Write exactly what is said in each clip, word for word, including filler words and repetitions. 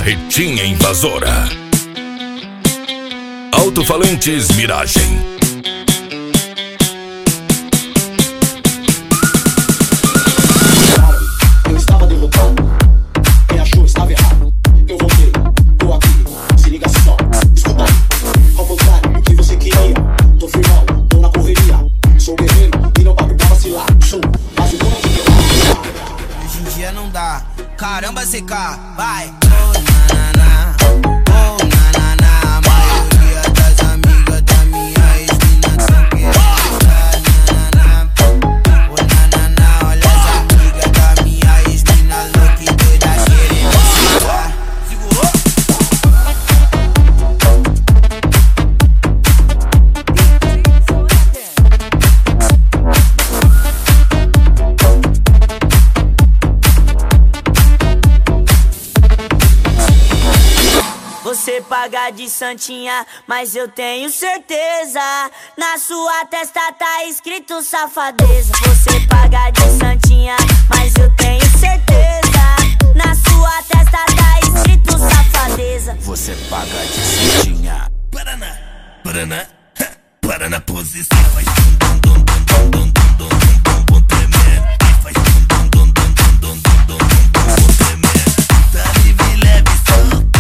Marretinha Invasora. Alto-falantes Miragem. Eu estava derrotado, quem achou estava errado. Eu voltei, tô aqui, se liga só. Escuta, ao contrário do que você queria. Tô firmão, tô na correria. Sou guerreiro e não pago pra vacilar. Sou, mas eu vou não te quebrar. Hoje em dia não dá, caramba C K, vai. Oh, na, na, na. Oh, na, na, na. A maioria das amigas da minha ex-mina são queridas. Na, na, na. Oh, na, na, na. Olha as amigas da minha ex-mina louca e doida querendo segurar. Segurou? Você paga de santinha, mas eu tenho certeza. Na sua testa tá escrito safadeza. Você paga de santinha, mas eu tenho certeza. Na sua testa tá escrito safadeza. Você paga de santinha. Paraná, Paraná, para na posição. Faz dum dum dum dum dum dum dum dum dum tremendo. Faz dum dum dum dum dum dum dum dum dum tremendo. Tá livre, leve, solta.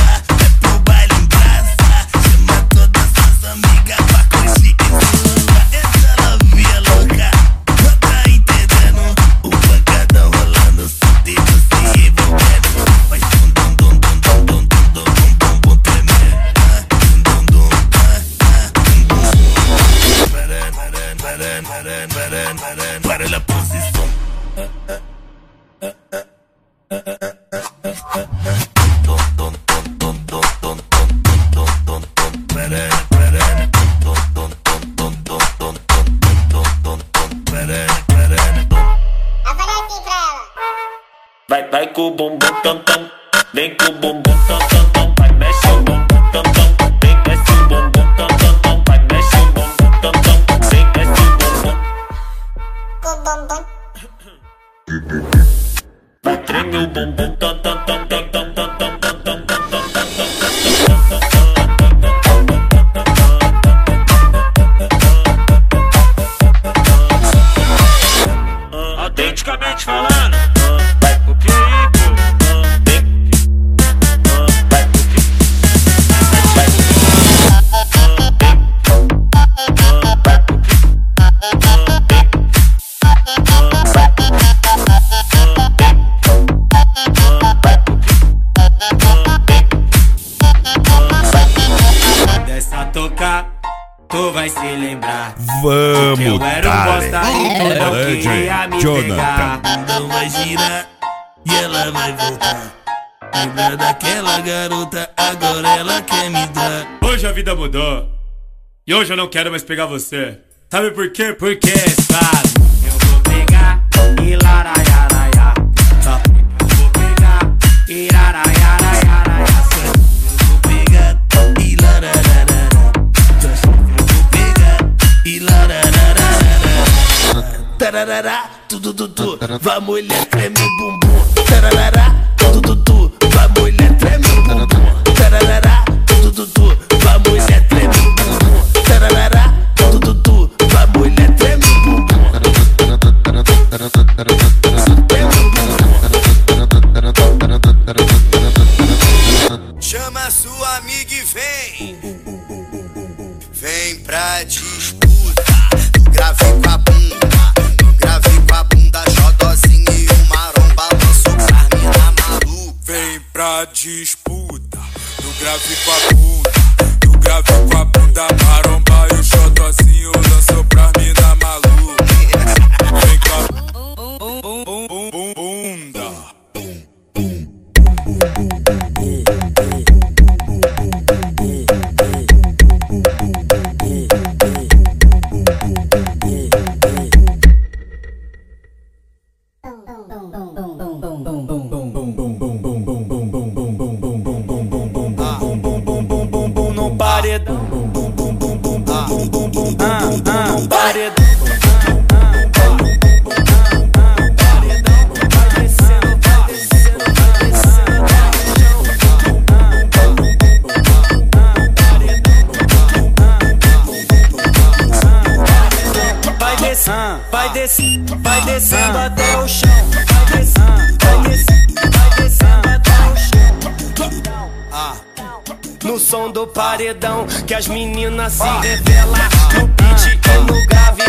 Para la posição. Vai, vai com o bumbum tam tam, vem com o bumbum tam tam tam, vai mexe o bumbum tam tam, vem mexe o bumbum tam tam tam, vai mexe o bumbum tam tam, vem mexe o bumbum. Vai treme o bumbum tam tam tam tam tam tam tam tam tam tam tam tam. Autenticamente falando. Tu vai se lembrar. Vamos, eu era um bosta e tu não é, queria me Jonathan. pegar. Não vai girar e ela vai voltar. Lembra daquela garota, agora ela quer me dar. Hoje a vida mudou e hoje eu não quero mais pegar você. Sabe por quê? Porque, sabe, eu vou pegar e laraiaraia. Só eu vou pegar e laraiaraia. Eu vou pegar e larararara. E larararara. Tararara, tudo tudo, vai mulher treme o bumbum. Tararara, tudo tudo, vai mulher treme o bumbum. Tararara, tudo tudo, vai mulher treme o bumbum. Tararara, tudo tudo, vai mulher treme o bumbum. Chama sua amiga e vem. Vem pra disputa. No grave com a bunda, no grave com a bunda, xodozinho e o maromba lançou pra mina maluca. Vem pra disputa. No grave com a bunda, no grave com a bunda, maromba e o xodozinho lançou pra mina maluca. Vem com a bunda. No paredão, paredão. vai descendo, vai descendo até o chão. Vai descendo, vai descendo, vai descendo até o chão. Ah. No som do paredão que as meninas se revelam. No beat e no grave